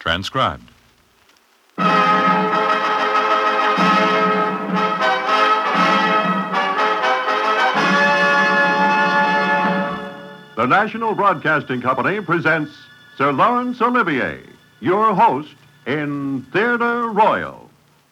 Transcribed. The National Broadcasting Company presents Sir Laurence Olivier, your host in Theatre Royal.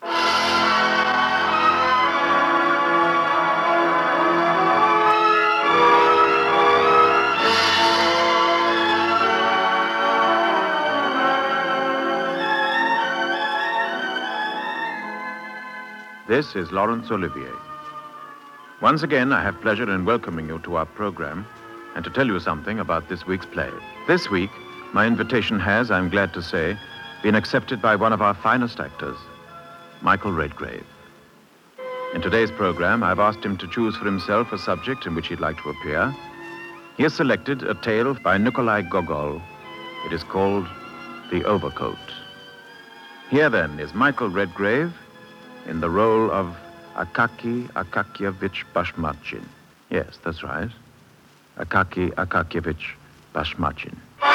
This is Laurence Olivier. Once again, I have pleasure in welcoming you to our program and to tell you something about this week's play. This week, my invitation has, I'm glad to say, been accepted by one of our finest actors, Michael Redgrave. In today's program, I've asked him to choose for himself a subject in which he'd like to appear. He has selected a tale by Nikolai Gogol. It is called The Overcoat. Here, then, is Michael Redgrave in the role of Akaky Akakievich Bashmachin. Yes, that's right. Akaky Akakievich Bashmachin.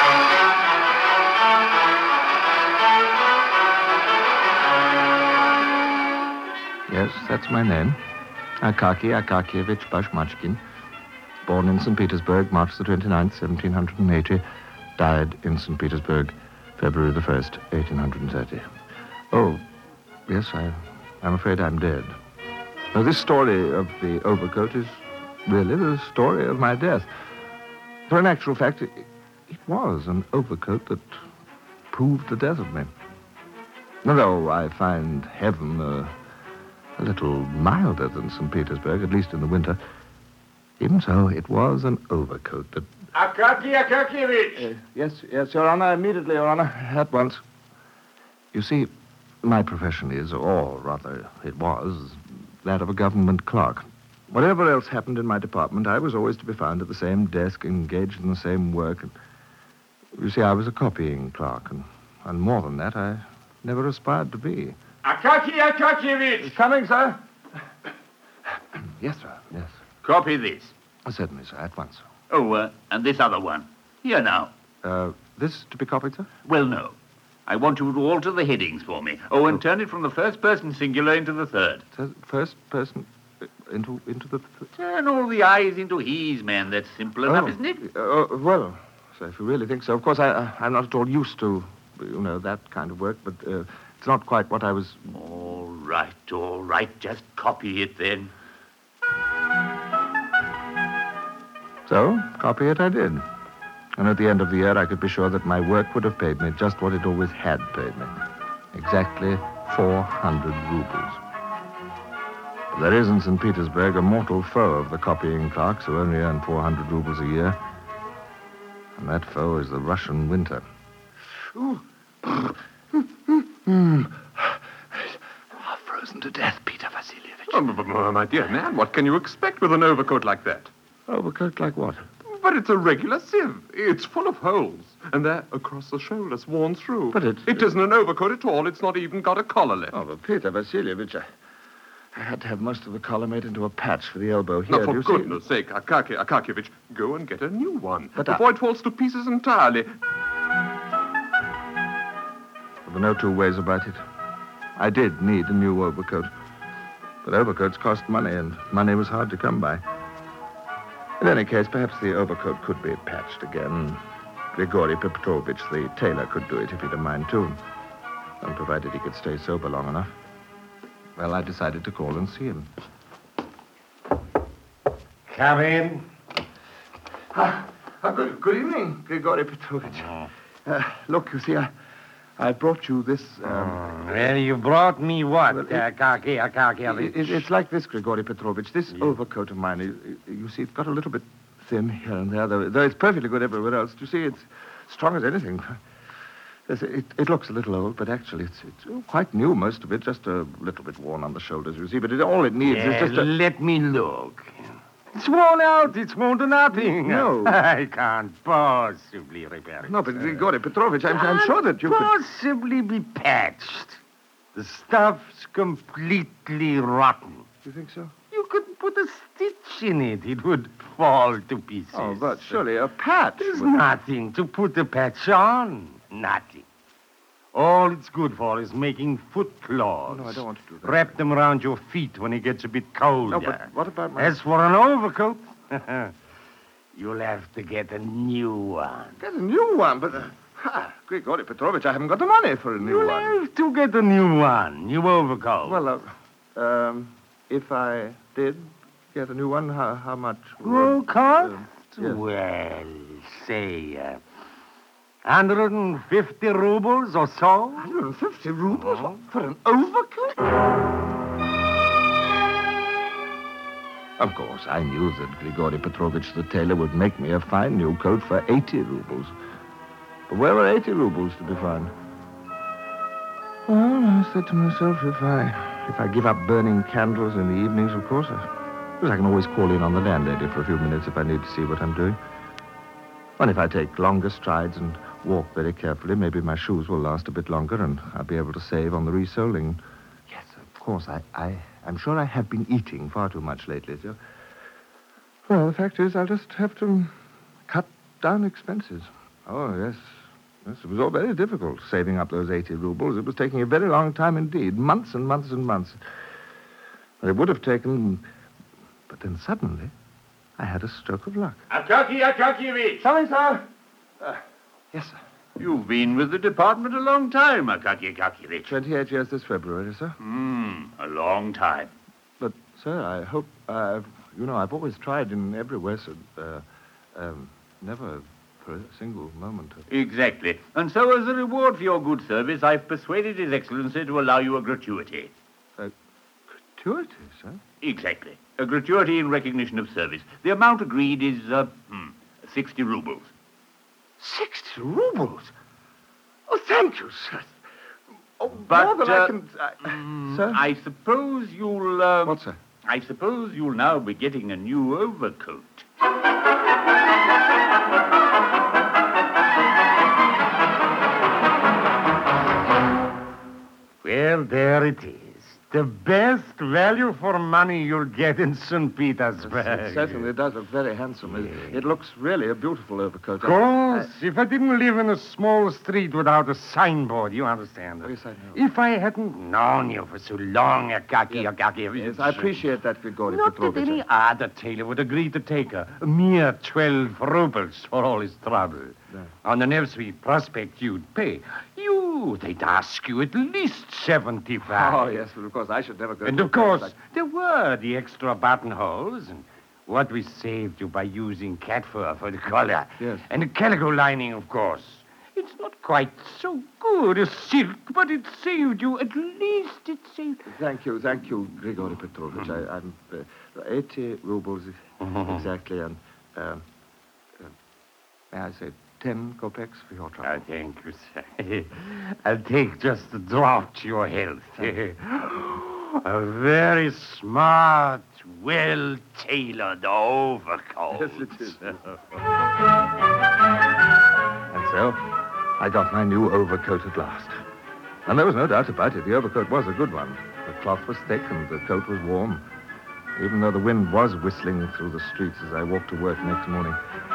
Yes, that's my name. Akaky Akakievich Bashmachkin. Born in St. Petersburg, March the 29th, 1780. Died in St. Petersburg, February the 1st, 1830. Oh, yes, I'm afraid I'm dead. Now, this story of the overcoat is really the story of my death. For in actual fact, it was an overcoat that proved the death of me. Although I find heaven a little milder than St. Petersburg, at least in the winter, even so, it was an overcoat that... Akaky Akakievich! Yes, Your Honor, immediately, Your Honor, at once. You see, my profession is, or rather it was, that of a government clerk. Whatever else happened in my department, I was always to be found at the same desk, engaged in the same work. And you see, I was a copying clerk, and more than that, I never aspired to be. Akaky Akakievich! Coming, sir? Yes, sir, yes. Copy this. Certainly, sir, at once. Oh, and this other one. Here now. This to be copied, sir? Well, no. I want you to alter the headings for me. Oh, and turn it from the first person singular into the third. First person into the... Turn all the I's into he's, man. That's simple enough, isn't it? Well, so if you really think so. Of course, I'm not at all used to, that kind of work, but it's not quite what I was... All right. Just copy it, then. So, copy it I did. And at the end of the year, I could be sure that my work would have paid me just what it always had paid me. Exactly 400 rubles. But there is in St. Petersburg a mortal foe of the copying clerks who only earn 400 rubles a year. And that foe is the Russian winter. Ooh. Frozen to death, Peter Vasilievich. Oh, my dear man, what can you expect with an overcoat like that? Overcoat like what? But it's a regular sieve. It's full of holes. And there, across the shoulders, worn through. But it isn't an overcoat at all. It's not even got a collar left. Oh, but Peter Vasilievich, I had to have most of the collar made into a patch for the elbow here. Now, for goodness sake, Akaky Akakievich, go and get a new one. But before it falls to pieces entirely. There were no two ways about it. I did need a new overcoat. But overcoats cost money, and money was hard to come by. In any case, perhaps the overcoat could be patched again. Grigory Petrovich, the tailor, could do it if he'd a mind to. And provided he could stay sober long enough. Well, I decided to call and see him. Come in. Good evening, Grigory Petrovich. Look, you see, I brought you this... Well, you brought me what, Akaky Akakievich? It's like this, Grigory Petrovich. This overcoat of mine, you see, it's got a little bit thin here and there, though it's perfectly good everywhere else. You see, it's strong as anything. Yes, it looks a little old, but actually it's quite new, most of it. Just a little bit worn on the shoulders, you see. But all it needs is just Let me look. It's worn out. It's worn to nothing. No. I can't possibly repair it. No, but Grigory Petrovich, I'm sure that you could... possibly be patched. The stuff's completely rotten. You think so? You could put a stitch in it. It would fall to pieces. Oh, but surely a patch. There's nothing to put the patch on. Nothing. All it's good for is making foot claws. No, I don't want to do that. Wrap them around your feet when it gets a bit cold. No, but what about my... As for an overcoat, you'll have to get a new one. Get a new one, but... Grigory Petrovich, I haven't got the money for a new You'll one. have to get a new one, new overcoat. Well, if I did get a new one, how much Will cost? yes. Well, say, 150 rubles or so. 150 rubles for an overcoat? Of course, I knew that Grigory Petrovich the tailor would make me a fine new coat for 80 rubles. But where were 80 rubles to be found? Well, I said to myself, if I give up burning candles in the evenings, of course, I can always call in on the landlady for a few minutes if I need to see what I'm doing. And if I take longer strides and walk very carefully, maybe my shoes will last a bit longer and I'll be able to save on the resoling. Yes, of course, I'm sure I have been eating far too much lately. So. Well, the fact is, I'll just have to cut down expenses. Oh, yes. Yes, it was all very difficult, saving up those 80 rubles. It was taking a very long time indeed, months and months and months. Well, it would have taken... But then suddenly, I had a stroke of luck. Akaky Akakievich! Sorry, sir. Yes, sir. You've been with the department a long time, Akaky Akakievich. 28 years this February, sir. A long time. But, sir, I hope... I've always tried in every way, sir. Never for a single moment. Exactly. And so, as a reward for your good service, I've persuaded His Excellency to allow you a gratuity. Gratuity, sir? Exactly. A gratuity in recognition of service. The amount agreed is, 60 rubles. 60 rubles? Oh, thank you, sir. Oh, But, more than I can... Sir? I suppose you'll, What, sir? I suppose you'll now be getting a new overcoat. Well, there it is. The best value for money you'll get in St. Petersburg. It certainly does look very handsome. It looks really a beautiful overcoat. Of course. If I didn't live in a small street without a signboard, you understand. Yes, I know. If I hadn't known you for so long, Akaky Akakievich. Yes, I appreciate that, Grigory Not that Petrovich. any other tailor would agree to take a mere 12 rubles for all his trouble. No. On the Nevsky Prospect, you'd pay. They'd ask you at least 75. Oh, yes, but of course, I should never go And to of course, there were the extra buttonholes and what we saved you by using cat fur for the collar. Yes. And the calico lining, of course. It's not quite so good as silk, but it saved you. At least it saved... Thank you, Grigory Petrovich. I'm 80 rubles exactly, and may I say 10 kopecks for your trouble? Thank you, sir. I'll take just a draught to your health. A very smart, well-tailored overcoat. Yes, it is. And so, I got my new overcoat at last. And there was no doubt about it. The overcoat was a good one. The cloth was thick and the coat was warm, even though the wind was whistling through the streets as I walked to work next morning.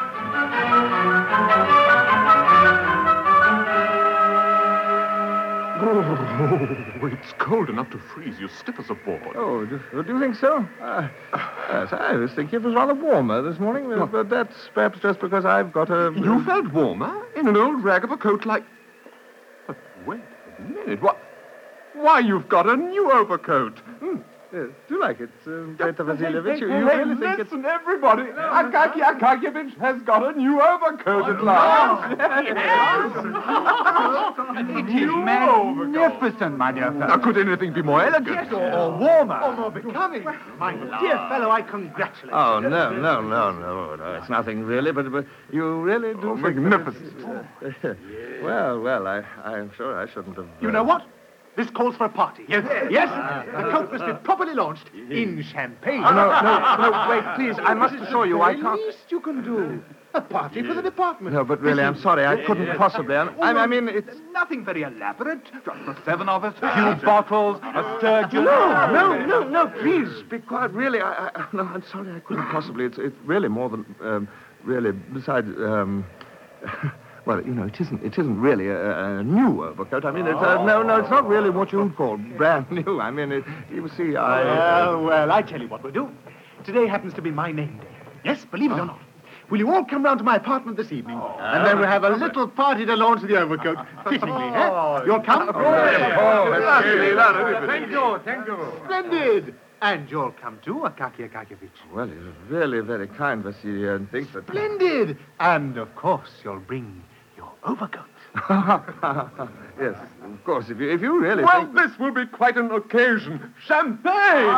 Oh, it's cold enough to freeze you stiff as a board. Oh, do you think so? Yes, I was thinking it was rather warmer this morning, but that's perhaps just because I've got a... You felt warmer in an old rag of a coat like... But wait a minute. Why, you've got a new overcoat. Yes, do you like it, Peter Vasilievich? You really think it's... Listen, everybody. Akaky Akakievich has got a new overcoat at last. It is magnificent, my dear fellow. Now, could anything be more elegant? Or warmer. Or more becoming. My dear fellow, I congratulate you. Oh, no. It's nothing really, but you really do think... Magnificent. Well, I'm sure I shouldn't have... You know what? This calls for a party. Yes? The coat must be properly launched in champagne. No, wait, please. I must assure you, I can't... The least you can do. A party for the department. No, but really, I'm sorry. I couldn't possibly. I mean, it's... Nothing very elaborate. Just the 7 of us. A few bottles, a sturgeon. No, please, be quiet. Really, no, I'm sorry. I couldn't possibly. It's really more than... really, besides... Well, it isn't really a new overcoat. I mean, it's not really what you'd call brand new. I mean, you see, Well, I tell you what we'll do. Today happens to be my name day. Yes, believe it or not. Will you all come round to my apartment this evening? And then we'll have a little party to launch the overcoat. Fittingly, eh? You'll come? Thank you. Splendid! And you'll come too, Akaky Akakievich. Well, it's really very kind, Vasily, and think that... Splendid! And, of course, you'll bring your overcoat. Yes, of course, if you really Well, think... this will be quite an occasion. Champagne!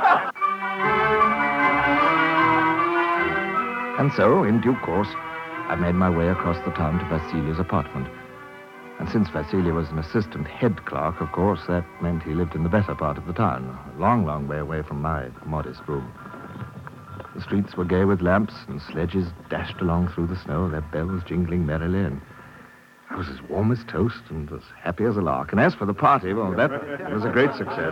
And so, in due course, I made my way across the town to Vasily's apartment. And since Vasily was an assistant head clerk, of course, that meant he lived in the better part of the town, a long, long way away from my modest room. The streets were gay with lamps, and sledges dashed along through the snow, their bells jingling merrily, and I was as warm as toast and as happy as a lark. And as for the party, well, that was a great success.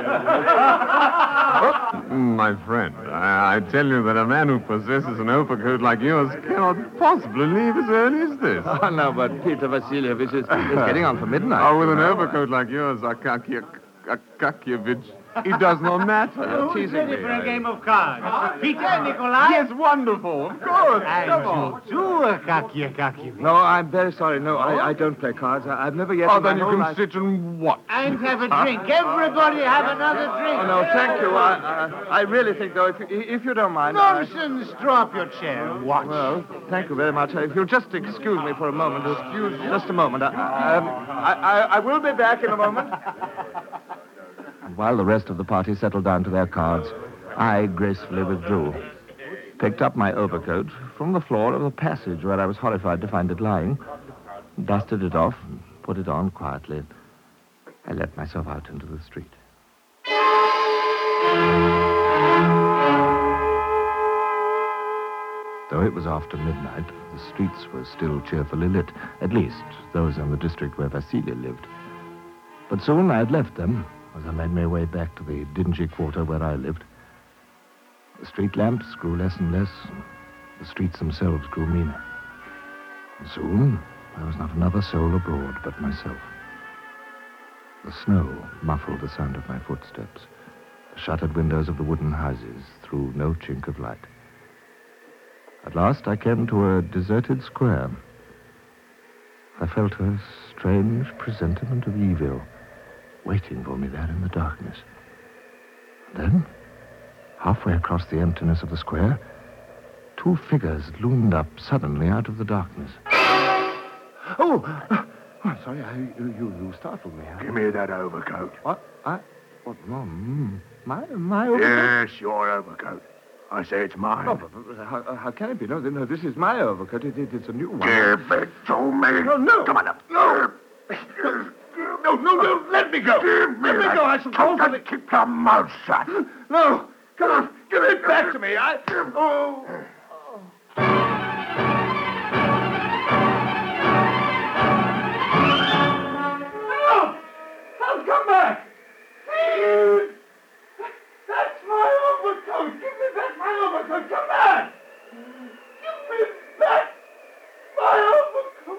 My friend, I tell you that a man who possesses an overcoat like yours cannot possibly leave as early as this. Oh, no, but Peter Vasilievich is getting on for midnight. Oh, with an overcoat like yours, Akaky Akakievich, it does not matter. You're teasing me. game of cards. Peter, Nikolai? Yes, wonderful, of course. Come on. And you too, Akaky Akakievich. No, I'm very sorry. No, I don't play cards. I've never yet... Oh, in my then you whole can life- sit and watch. And have a drink. Everybody have another drink. Oh, no, thank you. I really think, though, if you don't mind... Nonsense. Draw up your chair. Watch. Well, thank you very much. If you'll just excuse me for a moment. Just a moment. I will be back in a moment. While the rest of the party settled down to their cards, I gracefully withdrew, picked up my overcoat from the floor of the passage where I was horrified to find it lying, dusted it off, and put it on quietly. I let myself out into the street. Though it was after midnight, the streets were still cheerfully lit, at least those in the district where Vasily lived. But soon I had left them, as I made my way back to the dingy quarter where I lived. The street lamps grew less and less, and the streets themselves grew meaner. And soon, there was not another soul abroad but myself. The snow muffled the sound of my footsteps. The shuttered windows of the wooden houses threw no chink of light. At last, I came to a deserted square. I felt a strange presentiment of evil waiting for me there in the darkness. Then, halfway across the emptiness of the square, two figures loomed up suddenly out of the darkness. Oh, I'm sorry, you startled me. Give me that overcoat. What? My overcoat? Yes, your overcoat. I say it's mine. Oh, but how can it be? No, this is my overcoat. It's a new one. Give it to me. No. Come on up. No. No, let me go. Let me go. I shall call for keep your mouth shut. No, come on, give it back to me. I'll come back. Please. That's my overcoat. Give me back my overcoat. Come back. Give me back my overcoat.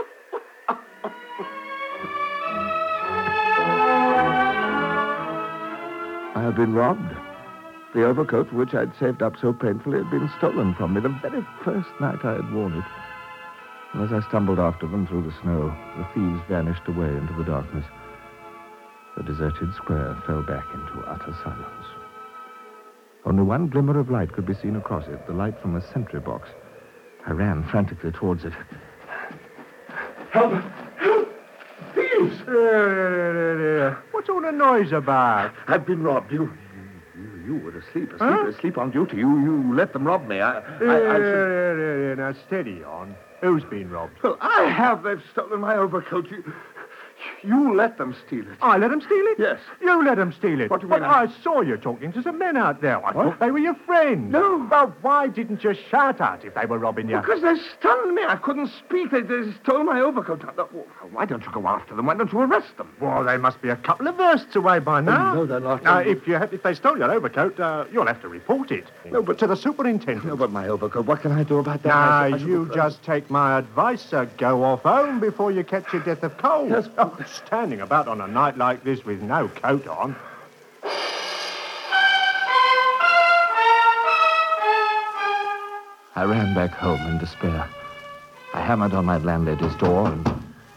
I had been robbed. The overcoat, which I'd saved up so painfully, had been stolen from me the very first night I had worn it. And as I stumbled after them through the snow, the thieves vanished away into the darkness. The deserted square fell back into utter silence. Only one glimmer of light could be seen across it, the light from a sentry box. I ran frantically towards it. Help! Thieves! What's all the noise about? I've been robbed. You were asleep on duty. You let them rob me. Now, steady on. Who's been robbed? Well, I have. They've stolen my overcoat. You let them steal it. I let them steal it? Yes. You let them steal it? What do you But mean? I saw you talking to some men out there. I thought they were your friends. No. Well, why didn't you shout out if they were robbing you? Because they stunned me. I couldn't speak. They stole my overcoat. Why don't you go after them? Why don't you arrest them? Well, they must be a couple of versts away by now. no, they're not. If they stole your overcoat, you'll have to report it. No, but- to the superintendent. No, but my overcoat. What can I do about that? Now, I should- you just take my advice, sir. Go off home before you catch your death of cold. Yes. Oh, standing about on a night like this with no coat on. I ran back home in despair. I hammered on my landlady's door and...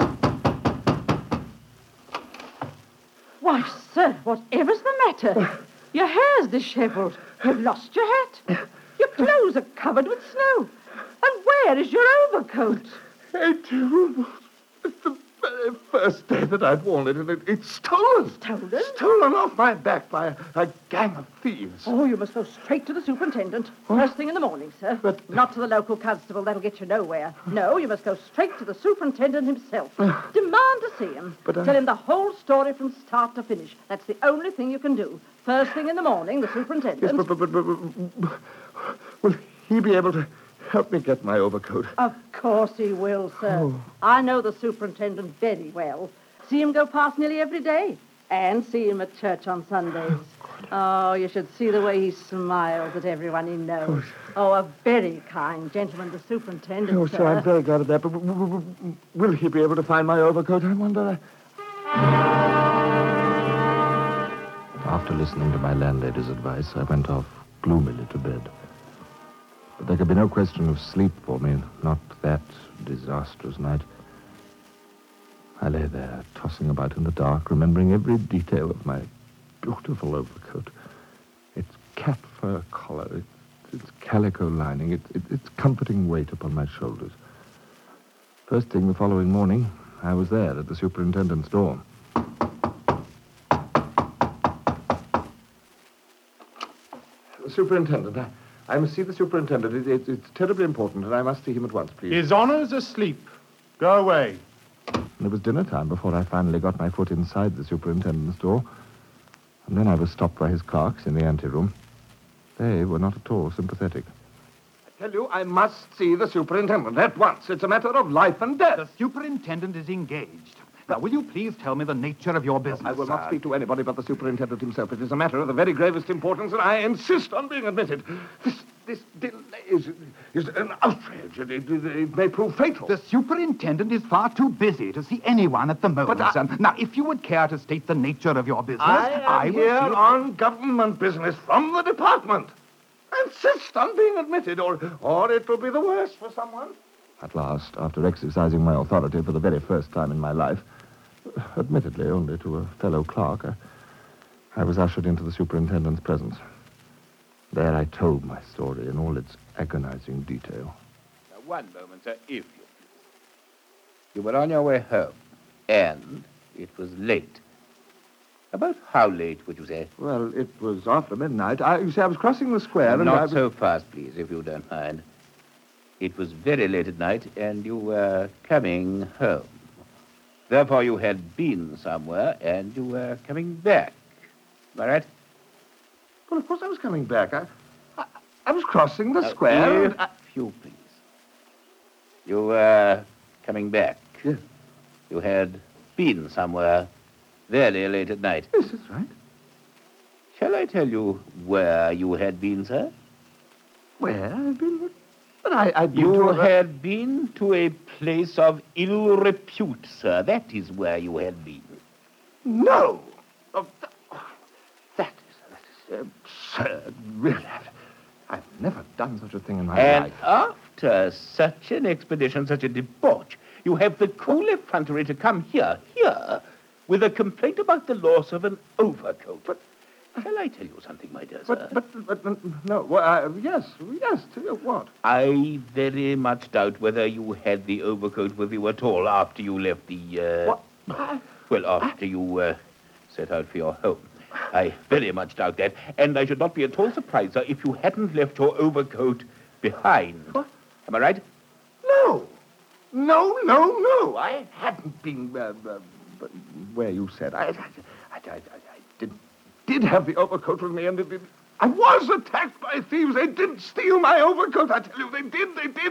Why, sir, whatever's the matter? Your hair's dishevelled. You've lost your hat. Your clothes are covered with snow. And where is your overcoat? 80 rubles. It's the very first day that I'd worn it, and it's stolen. Stolen? Stolen off my back by a gang of thieves. Oh, you must go straight to the superintendent. First thing in the morning, sir. But- Not to the local constable. That'll get you nowhere. No, you must go straight to the superintendent himself. Demand to see him. But I- Tell him the whole story from start to finish. That's the only thing you can do. First thing in the morning, the superintendent... Yes, but will he be able to help me get my overcoat? Of course he will, sir. Oh. I know the superintendent very well. See him go past nearly every day. And see him at church on Sundays. Oh, you should see the way he smiles at everyone he knows. Oh, a very kind gentleman, the superintendent, Oh, sir. sir, I'm very glad of that. But will he be able to find my overcoat, I wonder? After listening to my landlady's advice, I went off gloomily to bed. But there could be no question of sleep for me, not that disastrous night. I lay there, tossing about in the dark, remembering every detail of my beautiful overcoat. Its cat fur collar, its calico lining, its comforting weight upon my shoulders. First thing the following morning, I was there at the superintendent's door. Superintendent, I must see the superintendent. It's terribly important, and I must see him at once, please. His honour's asleep. Go away. It was dinner time before I finally got my foot inside the superintendent's door. And then I was stopped by his clerks in the anteroom. They were not at all sympathetic. I tell you, I must see the superintendent at once. It's a matter of life and death. The superintendent is engaged. Now, will you please tell me the nature of your business? I will not sir? speak to anybody but the superintendent himself. It is a matter of the very gravest importance, and I insist on being admitted. This delay is an outrage. It may prove fatal. The superintendent is far too busy to see anyone at the moment, But sir. Now, if you would care to state the nature of your business, I am will here see... on government business from the department. I insist on being admitted, or it will be the worse for someone. At last, after exercising my authority for the very first time in my life, admittedly only to a fellow clerk, I was ushered into the superintendent's presence. There I told my story in all its agonizing detail. Now, one moment, sir, if you please. You were on your way home, and it was late. About how late, would you say? Well, it was after midnight. You see, I was crossing the square, and Not so fast, please, if you don't mind. It was very late at night, and you were coming home. Therefore, you had been somewhere, and you were coming back. Am I right? Well, of course I was coming back. I was crossing the square. If you please. You were coming back. Yes. You had been somewhere very late at night. Yes, that's right. Shall I tell you where you had been, sir? Where I've been? But I'd been You to a... had been to a place of ill repute, sir. That is where you had been. No! That is absurd. Really, I've never done such a thing in my And life. after such an expedition, such a debauch, you have the cool effrontery to come here, with a complaint about the loss of an overcoat. But shall I tell you something, my dear sir? But no. Well, yes. What? I very much doubt whether you had the overcoat with you at all after you left the, What? Well, after you, set out for your home. I very much doubt that, and I should not be at all surprised, sir, if you hadn't left your overcoat behind. What? Am I right? No. I hadn't been where you said. I did have the overcoat with me, and I was attacked by thieves. They did steal my overcoat. I tell you, they did.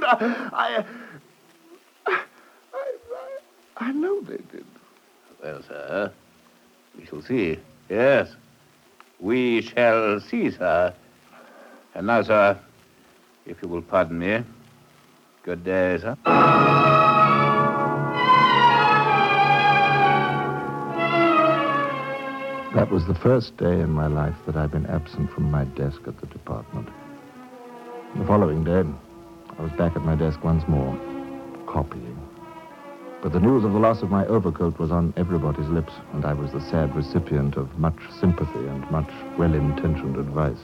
I know they did. Well, sir, we shall see. Yes, we shall see, sir. And now, sir, if you will pardon me, good day, sir. That was the first day in my life that I'd been absent from my desk at the department. The following day, I was back at my desk once more, copying. But the news of the loss of my overcoat was on everybody's lips, and I was the sad recipient of much sympathy and much well-intentioned advice.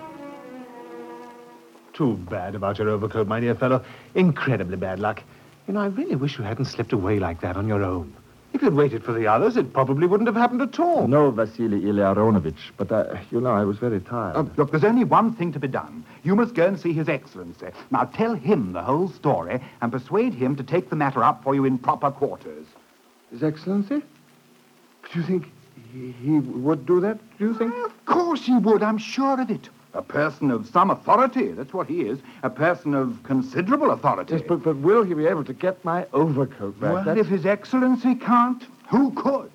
Too bad about your overcoat, my dear fellow. Incredibly bad luck. You know, I really wish you hadn't slipped away like that on your own. If you'd waited for the others, it probably wouldn't have happened at all. No, Vasily Ilyaronovich, but, I was very tired. Look, there's only one thing to be done. You must go and see His Excellency. Now, tell him the whole story and persuade him to take the matter up for you in proper quarters. His Excellency? Do you think he would do that, do you think? Of course he would, I'm sure of it. A person of some authority, that's what he is. A person of considerable authority. Yes, but will he be able to get my overcoat back? Well, if His Excellency can't, who could?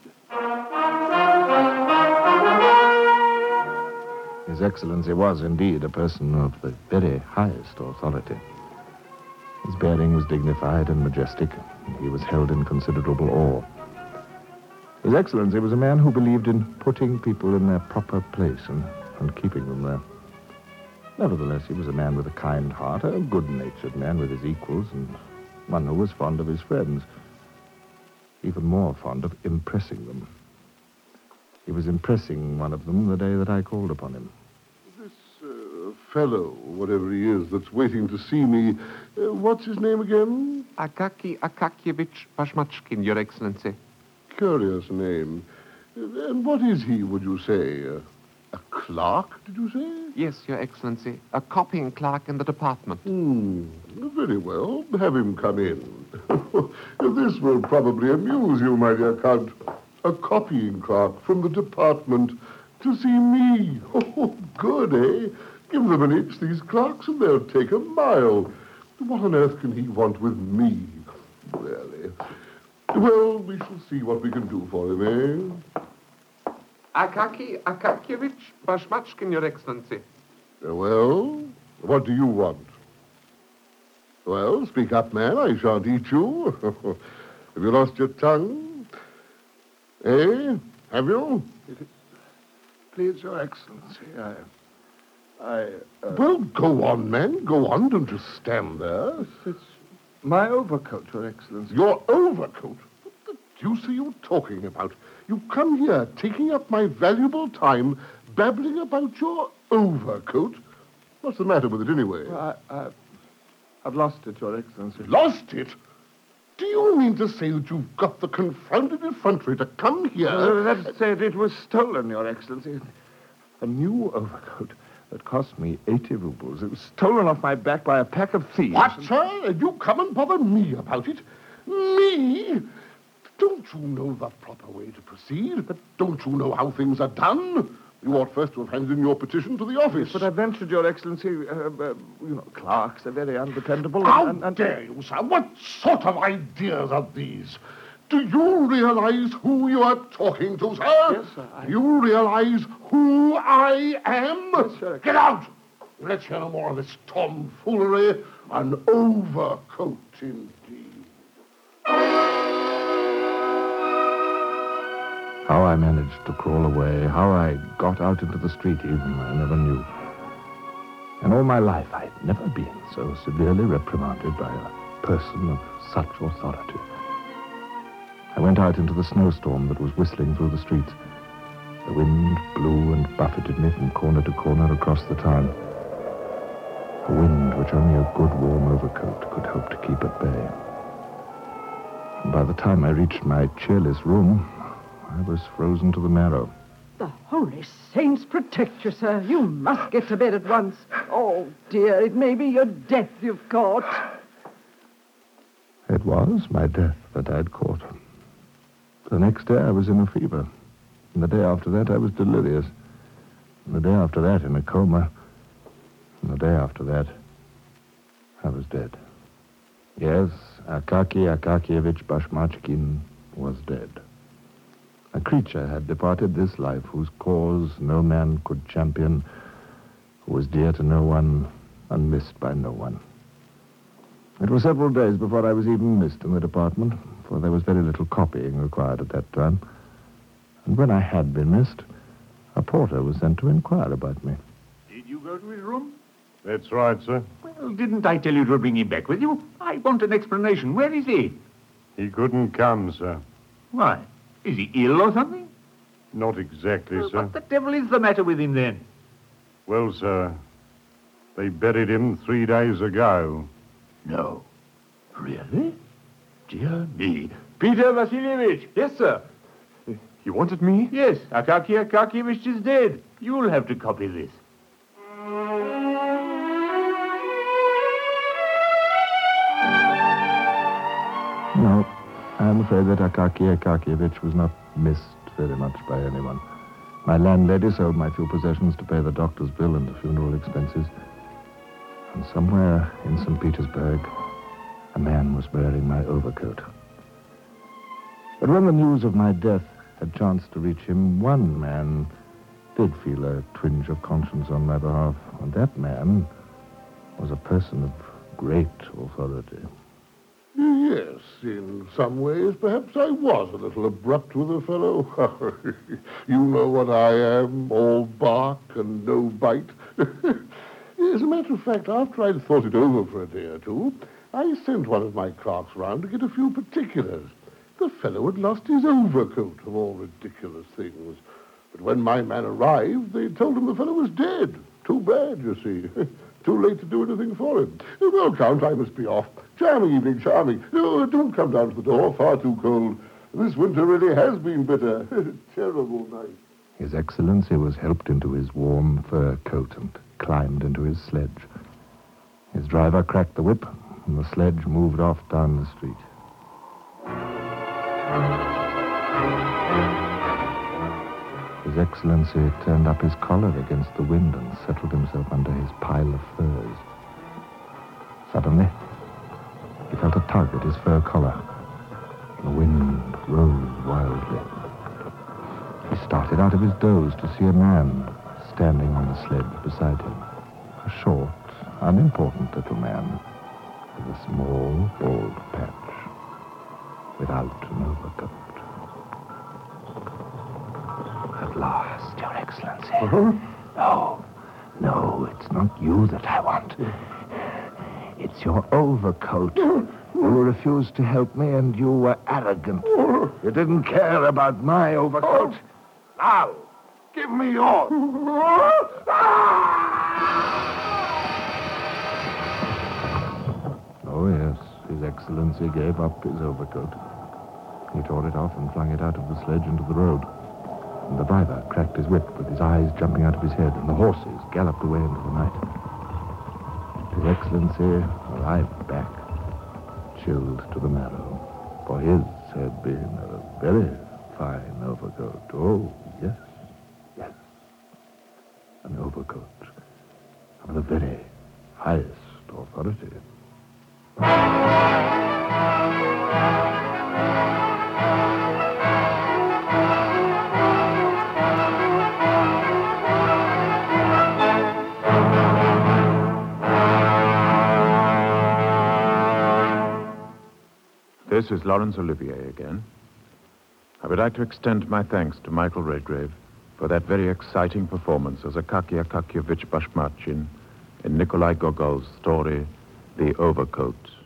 His Excellency was indeed a person of the very highest authority. His bearing was dignified and majestic. He was held in considerable awe. His Excellency was a man who believed in putting people in their proper place and keeping them there. Nevertheless, he was a man with a kind heart, a good-natured man with his equals, and one who was fond of his friends, even more fond of impressing them. He was impressing one of them the day that I called upon him. This fellow, whatever he is, that's waiting to see me, what's his name again? Akaki Akakievich Bashmachkin, Your Excellency. Curious name. And what is he, would you say? A clerk, did you say? Yes, Your Excellency. A copying clerk in the department. Very well. Have him come in. This will probably amuse you, my dear Count. A copying clerk from the department to see me. Oh, good, eh? Give them an inch, these clerks, and they'll take a mile. What on earth can he want with me? Really? Well, we shall see what we can do for him, eh? Akaki Akakievich Bashmachkin, Your Excellency. Well, what do you want? Well, speak up, man. I shan't eat you. Have you lost your tongue? Eh? Have you? Please, Your Excellency, Well, go on, man. Go on. Don't just stand there. It's my overcoat, Your Excellency. Your overcoat? What the deuce are you talking about? You come here, taking up my valuable time, babbling about your overcoat. What's the matter with it, anyway? I've lost it, Your Excellency. Lost it? Do you mean to say that you've got the confounded effrontery to come here? Let's say it was stolen, Your Excellency. A new overcoat that cost me 80 rubles. It was stolen off my back by a pack of thieves. What, sir? And you come and bother me about it? Me? Don't you know the proper way to proceed? But don't you know how things are done? You ought first to have handed in your petition to the office. But I ventured, Your Excellency, clerks are very undependable. How dare you, sir? What sort of ideas are these? Do you realize who you are talking to, sir? Yes, sir. Do you realize who I am? Yes, sir. Get out! Let's hear no more of this tomfoolery. An overcoat, indeed. How I managed to crawl away, how I got out into the street even, I never knew. In all my life, I'd never been so severely reprimanded by a person of such authority. I went out into the snowstorm that was whistling through the streets. The wind blew and buffeted me from corner to corner across the town. A wind which only a good warm overcoat could hope to keep at bay. And by the time I reached my cheerless room, I was frozen to the marrow. The holy saints protect you, sir. You must get to bed at once. Oh, dear, it may be your death you've caught. It was my death that I'd caught. The next day I was in a fever. And the day after that I was delirious. And the day after that in a coma. And the day after that I was dead. Yes, Akaki Akakievich Bashmachkin was dead. A creature had departed this life whose cause no man could champion, who was dear to no one, and missed by no one. It was several days before I was even missed in the department, for there was very little copying required at that time. And when I had been missed, a porter was sent to inquire about me. Did you go to his room? That's right, sir. Well, didn't I tell you to bring him back with you? I want an explanation. Where is he? He couldn't come, sir. Why? Is he ill or something? Not exactly, sir. What the devil is the matter with him then? Well, sir, they buried him 3 days ago. No. Really? Dear me. Peter Vasilievich. Yes, sir. You wanted me? Yes, Akaki Akakievich is dead. You'll have to copy this. No, I'm afraid that Akaki Akakievich was not missed very much by anyone. My landlady sold my few possessions to pay the doctor's bill and the funeral expenses. And somewhere in St. Petersburg, a man was wearing my overcoat. But when the news of my death had chanced to reach him, one man did feel a twinge of conscience on my behalf. And that man was a person of great authority. Yes, in some ways, perhaps I was a little abrupt with the fellow. You know what I am, all bark and no bite. As a matter of fact, after I'd thought it over for a day or two, I sent one of my clerks round to get a few particulars. The fellow had lost his overcoat, of all ridiculous things. But when my man arrived, they told him the fellow was dead. Too bad, you see. Too late to do anything for him. Well, Count, I must be off. Charming evening, charming. Oh, don't come down to the door. Far too cold. This winter really has been bitter. Terrible night. His Excellency was helped into his warm fur coat and climbed into his sledge. His driver cracked the whip, and the sledge moved off down the street. His Excellency turned up his collar against the wind and settled himself under his pile of furs. Suddenly, he felt a tug at his fur collar. The wind rose wildly. He started out of his doze to see a man standing on the sledge beside him. A short, unimportant little man with a small, bald patch, without an overcoat. At last, Your Excellency. No, it's not you that I want. It's your overcoat. You refused to help me, and you were arrogant. You didn't care about my overcoat. Now, give me yours. Oh, yes, His Excellency gave up his overcoat. He tore it off and flung it out of the sledge into the road. And the driver cracked his whip with his eyes jumping out of his head, and the horses galloped away into the night. His Excellency arrived back, chilled to the marrow, for his had been a very fine overcoat. Oh, yes. An overcoat of the very highest authority. This is Laurence Olivier again. I would like to extend my thanks to Michael Redgrave for that very exciting performance as Akaki Akakievich Bashmachin in Nikolai Gogol's story, The Overcoat.